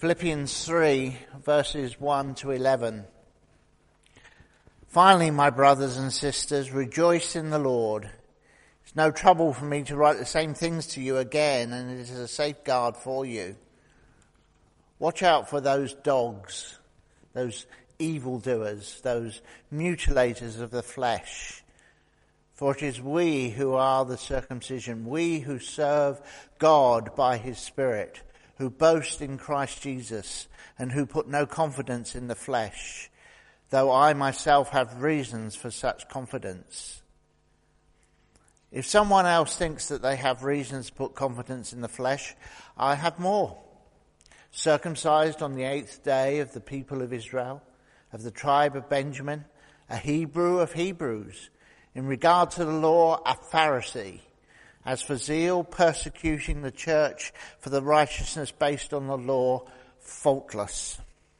Philippians 3, verses 1 to 11. Finally, my brothers and sisters, rejoice in the Lord. It's no trouble for me to write the same things to you again, and it is a safeguard for you. Watch out for those dogs, those evildoers, those mutilators of the flesh. For it is we who are the circumcision, we who serve God by his Spirit, who boast in Christ Jesus, and who put no confidence in the flesh, though I myself have reasons for such confidence. If someone else thinks that they have reasons to put confidence in the flesh, I have more. Circumcised on the 8th day of the people of Israel, of the tribe of Benjamin, a Hebrew of Hebrews, in regard to the law, a Pharisee, as for zeal, persecuting the church for the righteousness based on the law, faultless.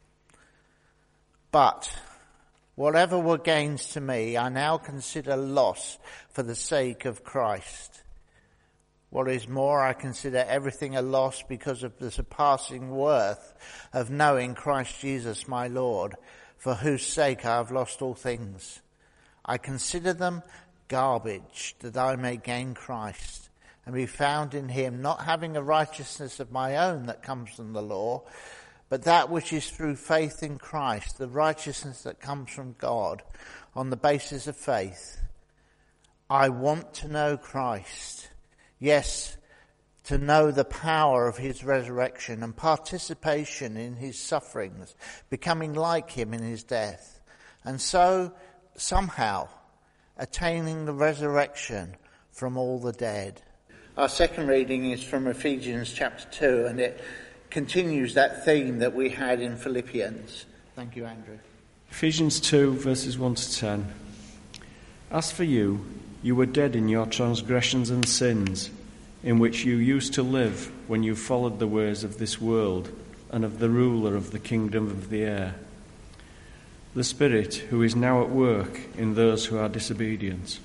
But whatever were gains to me, I now consider loss for the sake of Christ. What is more, I consider everything a loss because of the surpassing worth of knowing Christ Jesus my Lord, for whose sake I have lost all things. I consider them garbage, that I may gain Christ, and be found in him, not having a righteousness of my own that comes from the law, but that which is through faith in Christ, the righteousness that comes from God on the basis of faith. I want to know Christ, yes, to know the power of his resurrection and participation in his sufferings, becoming like him in his death, and so somehow attaining the resurrection from all the dead. Our second reading is from Ephesians chapter 2, and it continues that theme that we had in Philippians. Thank you, Andrew. Ephesians 2, verses 1 to 10. As for you, you were dead in your transgressions and sins, in which you used to live when you followed the ways of this world and of the ruler of the kingdom of the air, the Spirit who is now at work in those who are disobedient.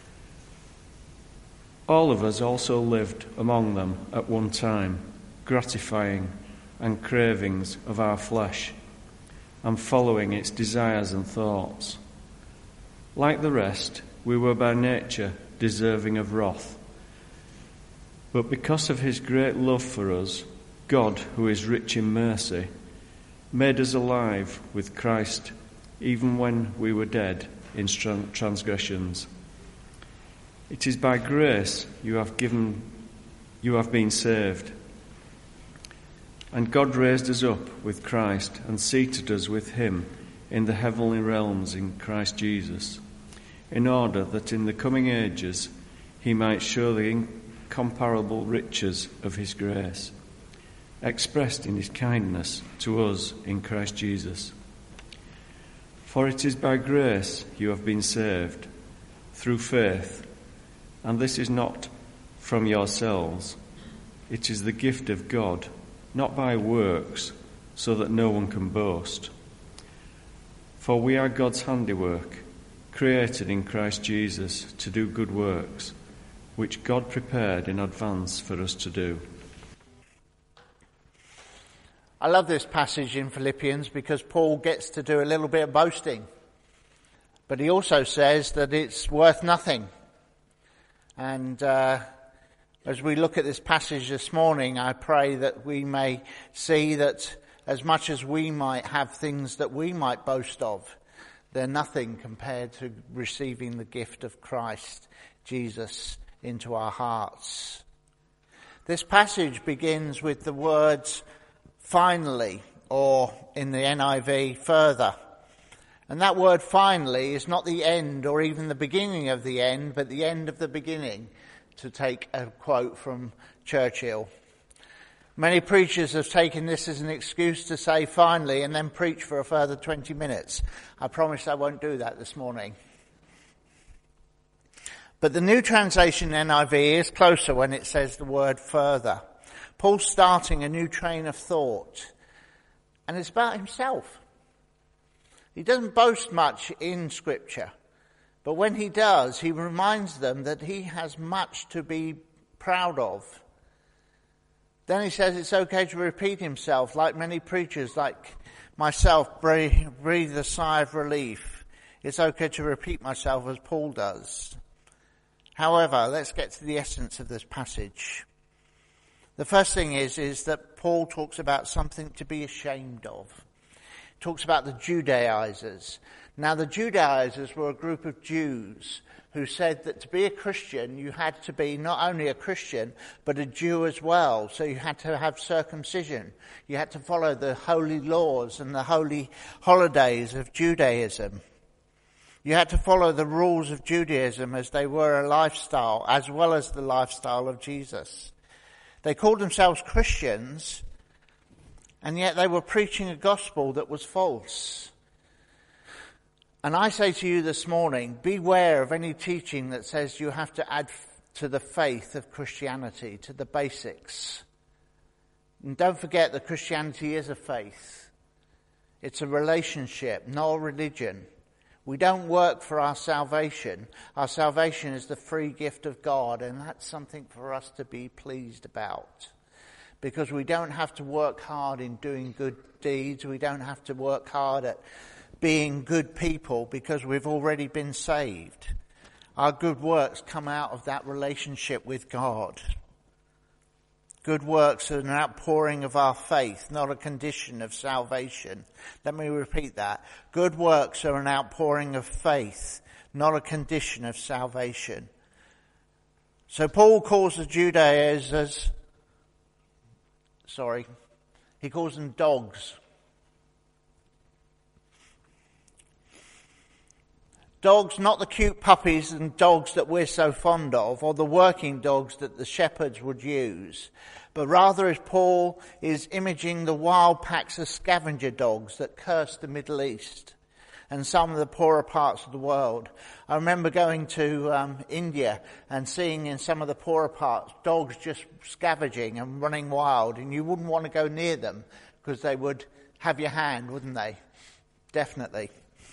All of us also lived among them at one time, gratifying and cravings of our flesh, and following its desires and thoughts. Like the rest, we were by nature deserving of wrath. But because of his great love for us, God, who is rich in mercy, made us alive with Christ, even when we were dead in transgressions. It is by grace you have been saved. And God raised us up with Christ and seated us with him in the heavenly realms in Christ Jesus, in order that in the coming ages he might show the incomparable riches of his grace, expressed in his kindness to us in Christ Jesus. For it is by grace you have been saved, through faith, and this is not from yourselves. It is the gift of God, not by works, so that no one can boast. For we are God's handiwork, created in Christ Jesus to do good works, which God prepared in advance for us to do. I love this passage in Philippians because Paul gets to do a little bit of boasting. But he also says that it's worth nothing. And as we look at this passage this morning, I pray that we may see that as much as we might have things that we might boast of, they're nothing compared to receiving the gift of Christ Jesus into our hearts. This passage begins with the words finally, or in the NIV, further. And that word finally is not the end or even the beginning of the end, but the end of the beginning, to take a quote from Churchill. Many preachers have taken this as an excuse to say finally and then preach for a further 20 minutes. I promise I won't do that this morning. But the New Translation NIV is closer when it says the word further. Paul's starting a new train of thought, and it's about himself. He doesn't boast much in Scripture, but when he does, he reminds them that he has much to be proud of. Then he says it's okay to repeat himself, like many preachers, like myself, breathe a sigh of relief. It's okay to repeat myself as Paul does. However, let's get to the essence of this passage. The first thing is that Paul talks about something to be ashamed of. He talks about the Judaizers. Now, the Judaizers were a group of Jews who said that to be a Christian, you had to be not only a Christian, but a Jew as well. So you had to have circumcision. You had to follow the holy laws and the holy holidays of Judaism. You had to follow the rules of Judaism as they were a lifestyle, as well as the lifestyle of Jesus. They called themselves Christians, and yet they were preaching a gospel that was false. And I say to you this morning, beware of any teaching that says you have to add to the faith of Christianity, to the basics. And don't forget that Christianity is a faith. It's a relationship, not a religion. We don't work for our salvation. Our salvation is the free gift of God, and that's something for us to be pleased about. Because we don't have to work hard in doing good deeds. We don't have to work hard at being good people because we've already been saved. Our good works come out of that relationship with God. Good works are an outpouring of our faith, not a condition of salvation. Let me repeat that. Good works are an outpouring of faith, not a condition of salvation. So Paul calls the Judaizers, he calls them dogs. Dogs, not the cute puppies and dogs that we're so fond of, or the working dogs that the shepherds would use, but rather as Paul is imaging the wild packs of scavenger dogs that cursed the Middle East and some of the poorer parts of the world. I remember going to India and seeing in some of the poorer parts dogs just scavenging and running wild, and you wouldn't want to go near them because they would have your hand, wouldn't they? Definitely.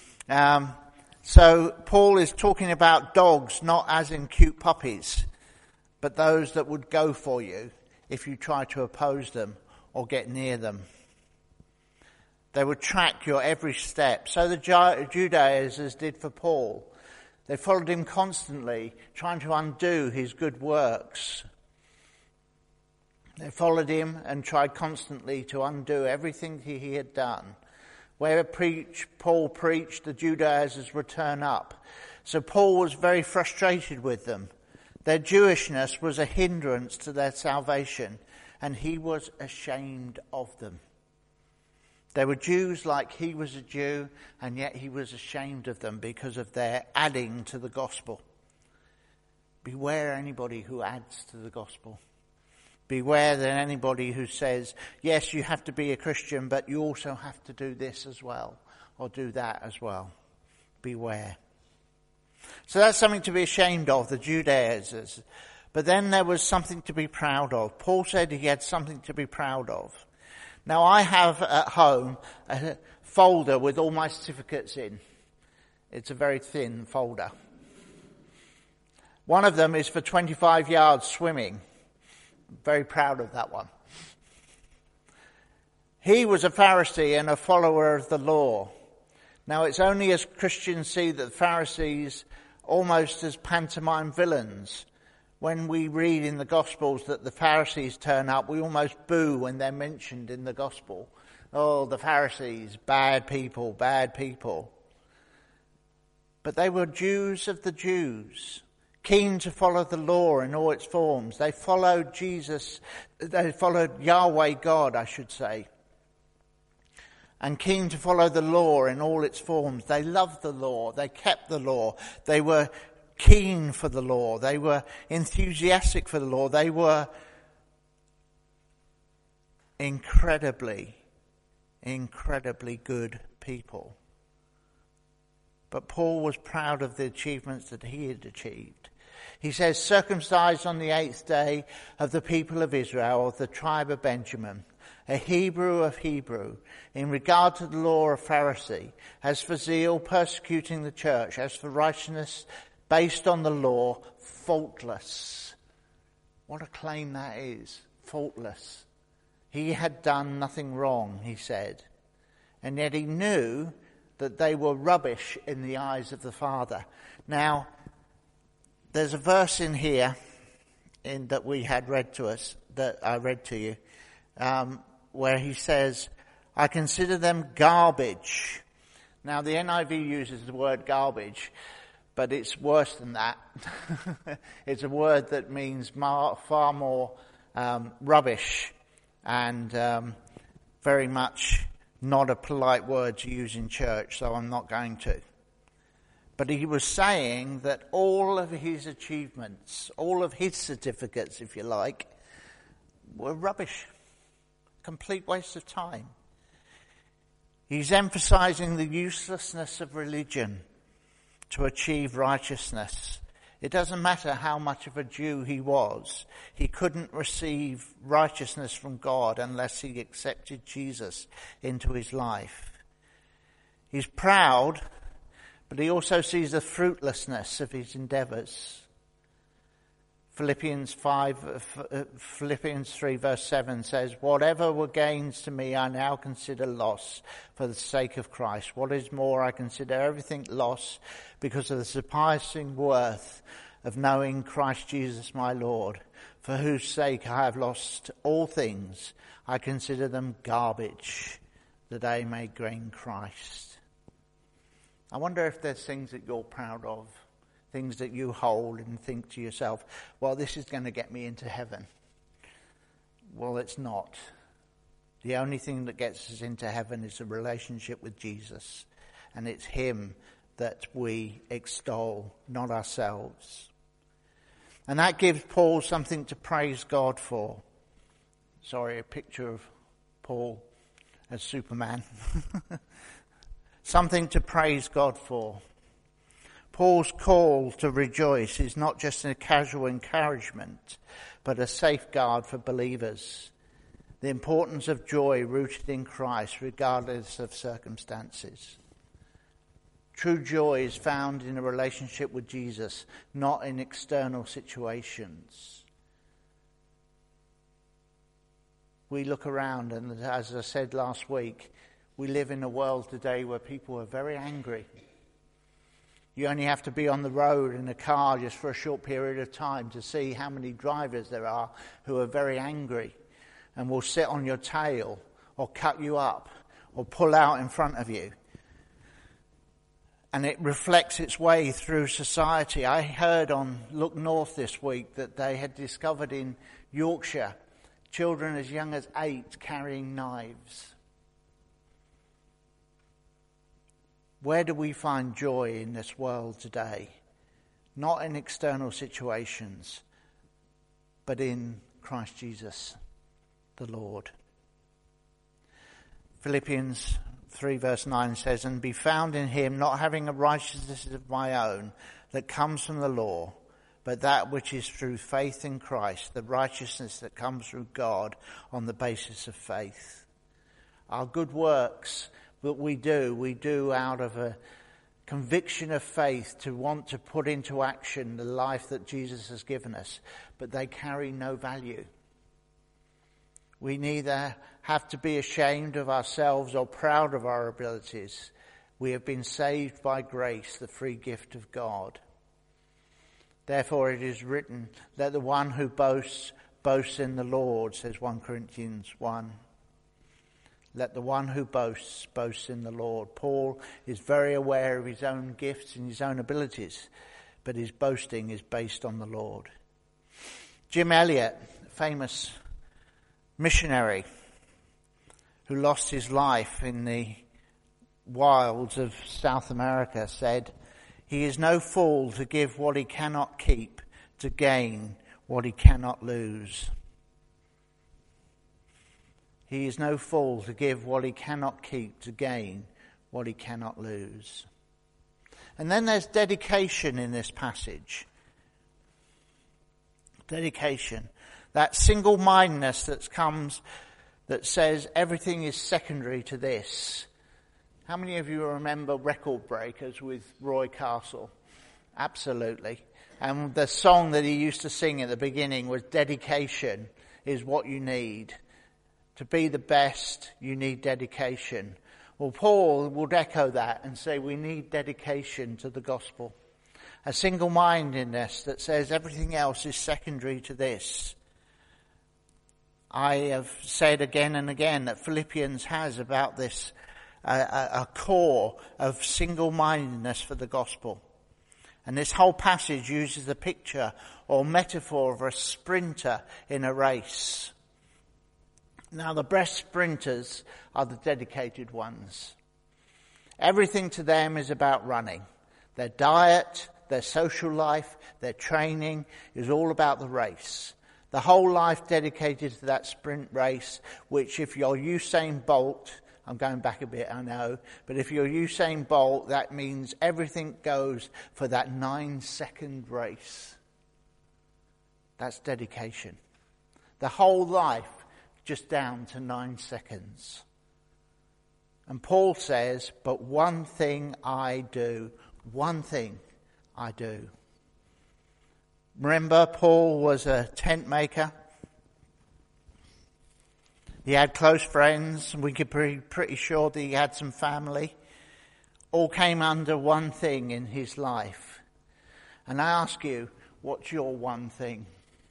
So Paul is talking about dogs, not as in cute puppies, but those that would go for you if you try to oppose them or get near them. They would track your every step. So the Judaizers did for Paul. They followed him constantly, trying to undo his good works. They followed him and tried constantly to undo everything he had done. Where Paul preached, the Judaizers would turn up. So Paul was very frustrated with them. Their Jewishness was a hindrance to their salvation, and he was ashamed of them. They were Jews like he was a Jew, and yet he was ashamed of them because of their adding to the gospel. Beware anybody who adds to the gospel. Beware than anybody who says, yes, you have to be a Christian, but you also have to do this as well, or do that as well. Beware. So that's something to be ashamed of, the Judaizers. But then there was something to be proud of. Paul said he had something to be proud of. Now I have at home a folder with all my certificates in. It's a very thin folder. One of them is for 25 yards swimming. Very proud of that one. He was a Pharisee and a follower of the law. Now it's only as Christians see the Pharisees almost as pantomime villains. When we read in the Gospels that the Pharisees turn up, we almost boo when they're mentioned in the Gospel. Oh, the Pharisees, bad people, bad people. But they were Jews of the Jews, keen to follow the law in all its forms. They followed Yahweh God, I should say. And keen to follow the law in all its forms. They loved the law. They kept the law. They were keen for the law. They were enthusiastic for the law. They were incredibly good people. But Paul was proud of the achievements that he had achieved. He says, circumcised on the 8th day of the people of Israel, of the tribe of Benjamin, a Hebrew of Hebrew, in regard to the law of Pharisee, as for zeal, persecuting the church, as for righteousness based on the law, faultless. What a claim that is, faultless. He had done nothing wrong, he said, and yet he knew that they were rubbish in the eyes of the Father. Now, there's a verse in here that we had read to us, that I read to you, where he says, I consider them garbage. Now, the NIV uses the word garbage, but it's worse than that. It's a word that means far more rubbish and very much not a polite word to use in church, so I'm not going to. But he was saying that all of his achievements, all of his certificates, if you like, were rubbish. Complete waste of time. He's emphasizing the uselessness of religion to achieve righteousness. It doesn't matter how much of a Jew he was. He couldn't receive righteousness from God unless he accepted Jesus into his life. He's proud, but he also sees the fruitlessness of his endeavours. Philippians 3 verse 7 says, whatever were gains to me, I now consider loss for the sake of Christ. What is more, I consider everything loss because of the surpassing worth of knowing Christ Jesus my Lord, for whose sake I have lost all things. I consider them garbage, that I may gain Christ. I wonder if there's things that you're proud of, things that you hold and think to yourself, well, this is going to get me into heaven. Well, it's not. The only thing that gets us into heaven is a relationship with Jesus, and it's him that we extol, not ourselves. And that gives Paul something to praise God for. Sorry, a picture of Paul as Superman. Something to praise God for. Paul's call to rejoice is not just a casual encouragement, but a safeguard for believers. The importance of joy rooted in Christ, regardless of circumstances. True joy is found in a relationship with Jesus, not in external situations. We look around, and as I said last week, we live in a world today where people are very angry. You only have to be on the road in a car just for a short period of time to see how many drivers there are who are very angry and will sit on your tail or cut you up or pull out in front of you. And it reflects its way through society. I heard on Look North this week that they had discovered in Yorkshire children as young as 8 carrying knives. Where do we find joy in this world today? Not in external situations, but in Christ Jesus, the Lord. Philippians 3 verse 9 says, and be found in him, not having a righteousness of my own that comes from the law, but that which is through faith in Christ, the righteousness that comes through God on the basis of faith. Our good works that we do out of a conviction of faith to want to put into action the life that Jesus has given us, but they carry no value. We neither have to be ashamed of ourselves or proud of our abilities. We have been saved by grace, the free gift of God. Therefore it is written, let the one who boasts, boast in the Lord, says 1 Corinthians 1. Let the one who boasts, boast in the Lord. Paul is very aware of his own gifts and his own abilities, but his boasting is based on the Lord. Jim Elliot, famous missionary who lost his life in the wilds of South America, said, he is no fool to give what he cannot keep to gain what he cannot lose. He is no fool to give what he cannot keep to gain what he cannot lose. And then there's dedication in this passage. Dedication. That single-mindedness that says everything is secondary to this. How many of you remember Record Breakers with Roy Castle? Absolutely. And the song that he used to sing at the beginning was dedication is what you need. To be the best, you need dedication. Well, Paul would echo that and say we need dedication to the gospel. A single-mindedness that says everything else is secondary to this. I have said again and again that Philippians has about this a core of single-mindedness for the gospel. And this whole passage uses the picture or metaphor of a sprinter in a race. Now, the best sprinters are the dedicated ones. Everything to them is about running. Their diet, their social life, their training is all about the race. The whole life dedicated to that sprint race, which if you're Usain Bolt, I'm going back a bit, I know, but if you're Usain Bolt, that means everything goes for that 9-second race. That's dedication. The whole life just down to 9 seconds. And Paul says, but one thing I do. Remember, Paul was a tent maker. He had close friends. We could be pretty sure that he had some family. All came under one thing in his life. And I ask you, what's your one thing?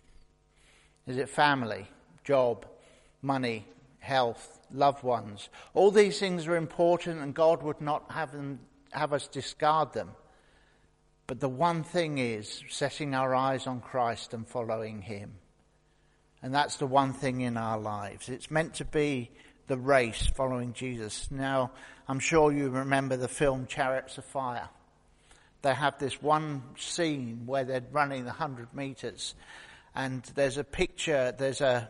Is it family, job, money, health, loved ones? All these things are important and God would not have us discard them. But the one thing is setting our eyes on Christ and following him. And that's the one thing in our lives. It's meant to be the race following Jesus. Now, I'm sure you remember the film Chariots of Fire. They have this one scene where they're running 100 meters. And there's a picture, there's a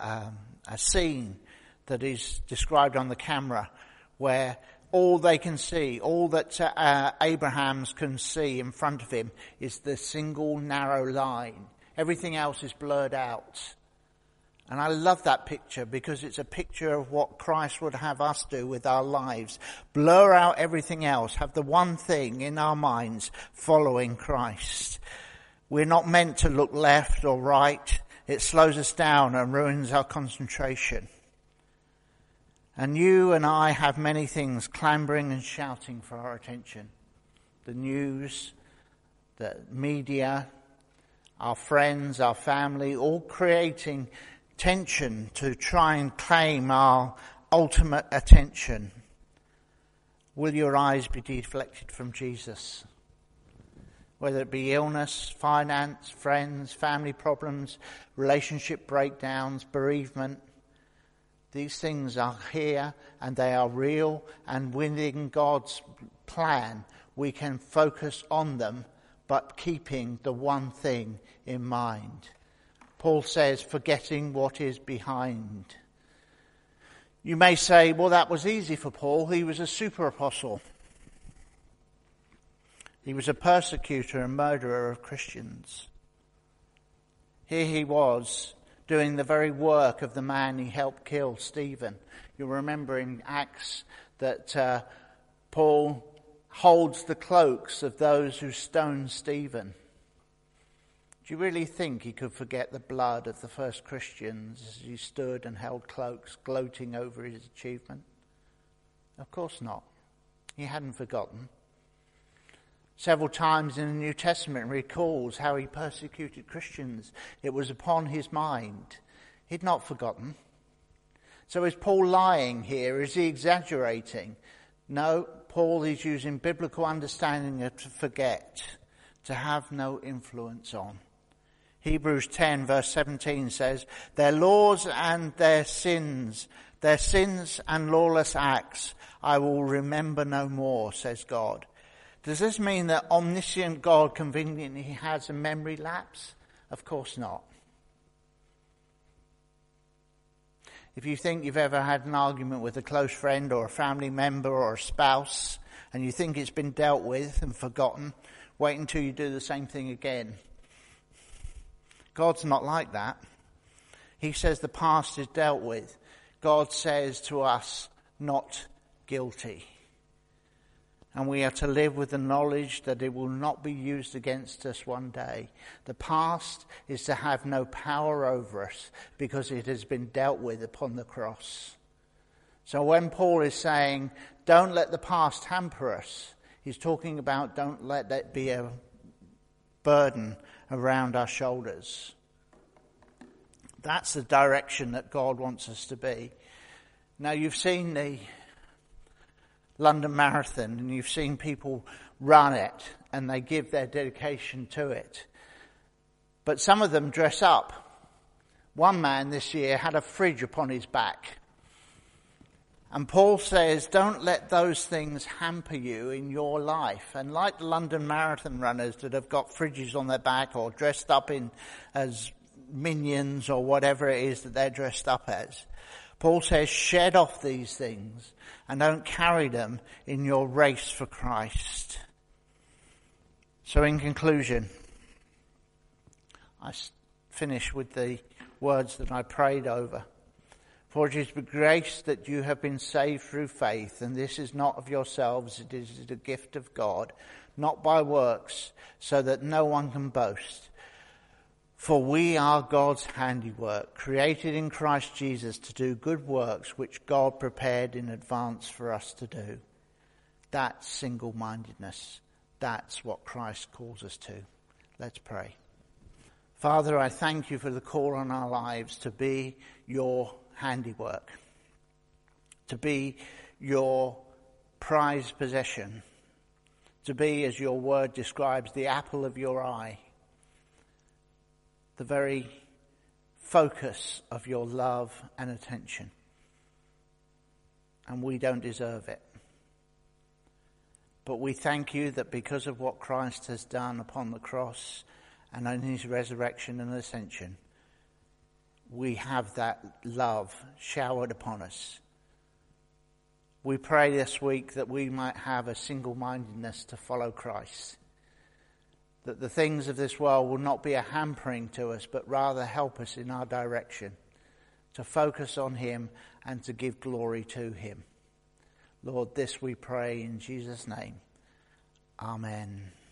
scene that is described on the camera where all they can see, all that Abrahams can see in front of him is the single narrow line. Everything else is blurred out. And I love that picture because it's a picture of what Christ would have us do with our lives. Blur out everything else. Have the one thing in our minds, following Christ. We're not meant to look left or right. It slows us down and ruins our concentration. And you and I have many things clambering and shouting for our attention. The news, the media, our friends, our family, all creating tension to try and claim our ultimate attention. Will your eyes be deflected from Jesus? Whether it be illness, finance, friends, family problems, relationship breakdowns, bereavement. These things are here and they are real, and within God's plan we can focus on them, but keeping the one thing in mind. Paul says, forgetting what is behind. You may say, well, that was easy for Paul. He was a super apostle. He was a persecutor and murderer of Christians. Here he was doing the very work of the man he helped kill, Stephen. You'll remember in Acts that Paul holds the cloaks of those who stoned Stephen. Do you really think he could forget the blood of the first Christians as he stood and held cloaks, gloating over his achievement? Of course not. He hadn't forgotten. Several times in the New Testament recalls how he persecuted Christians. It was upon his mind. He'd not forgotten. So is Paul lying here? Is he exaggerating? No, Paul is using biblical understanding of to forget, to have no influence on. Hebrews 10 verse 17 says, their laws and their sins and lawless acts I will remember no more, says God. Does this mean that omniscient God conveniently has a memory lapse? Of course not. If you think you've ever had an argument with a close friend or a family member or a spouse and you think it's been dealt with and forgotten, wait until you do the same thing again. God's not like that. He says the past is dealt with. God says to us, not guilty. And we are to live with the knowledge that it will not be used against us one day. The past is to have no power over us because it has been dealt with upon the cross. So when Paul is saying, don't let the past hamper us, he's talking about don't let that be a burden around our shoulders. That's the direction that God wants us to be. Now, you've seen the London Marathon and you've seen people run it and they give their dedication to it. But some of them dress up. One man this year had a fridge upon his back. And Paul says, don't let those things hamper you in your life. And like the London Marathon runners that have got fridges on their back or dressed up in as minions or whatever it is that they're dressed up as, Paul says, shed off these things and don't carry them in your race for Christ. So in conclusion, I finish with the words that I prayed over. For it is by grace that you have been saved through faith, and this is not of yourselves, it is the gift of God, not by works, so that no one can boast. For we are God's handiwork, created in Christ Jesus to do good works which God prepared in advance for us to do. That's single-mindedness. That's what Christ calls us to. Let's pray. Father, I thank you for the call on our lives to be your handiwork, to be your prized possession, to be, as your word describes, the apple of your eye, the very focus of your love and attention. And we don't deserve it. But we thank you that because of what Christ has done upon the cross and in his resurrection and ascension, we have that love showered upon us. We pray this week that we might have a single-mindedness to follow Christ. That the things of this world will not be a hampering to us, but rather help us in our direction, to focus on him and to give glory to him. Lord, this we pray in Jesus' name. Amen.